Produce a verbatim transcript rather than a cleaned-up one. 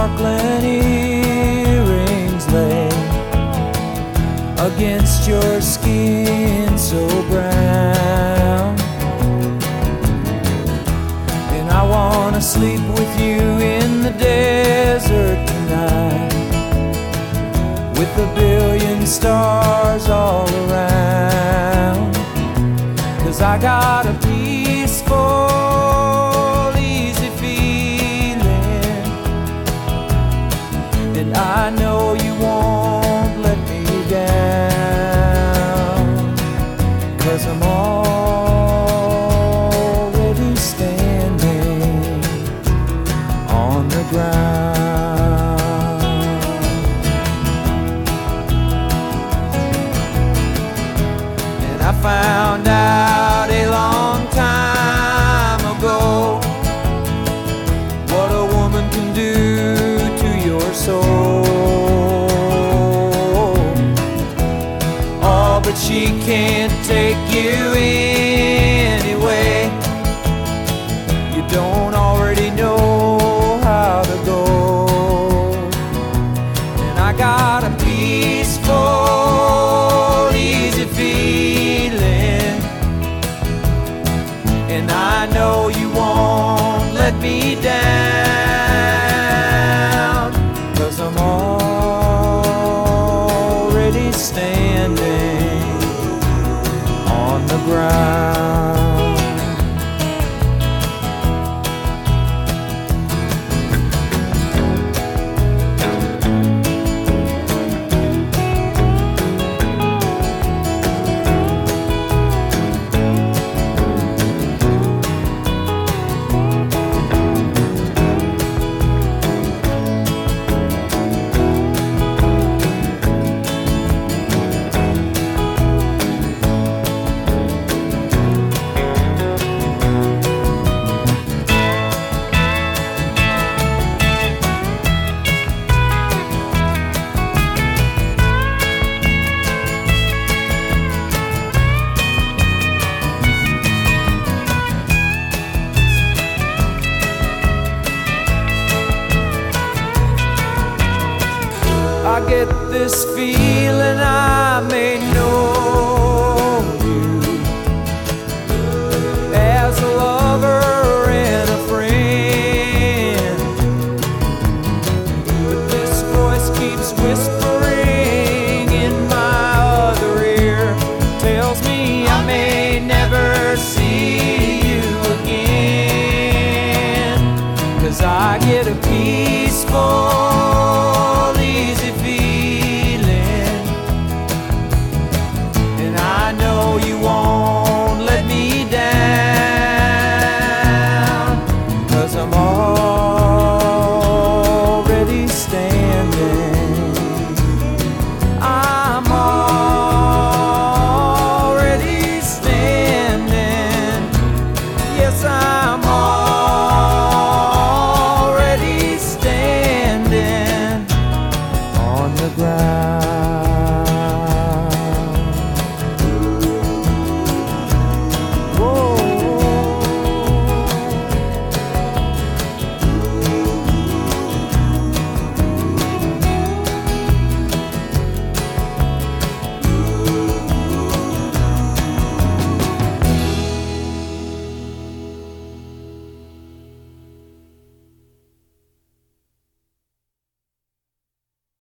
sparkling earrings lay against your skin so brown. And I wanna sleep with you in the desert tonight, with a billion stars all around. 'Cause I got a peaceful, easy feeling, and I know you won't let me down. 'Cause I'm already standing on the ground. And I found out a long time ago what a woman can do to your soul. Oh, but she can't take you anyway. You don't already know how to go. And I got a peaceful, easy feeling, and I know you won't let me down. 'Cause I'm already standing on the ground. I get this feeling I may know you as a lover and a friend, but this voice keeps whispering in my other ear, tells me I may never see you again. 'Cause I get a peaceful,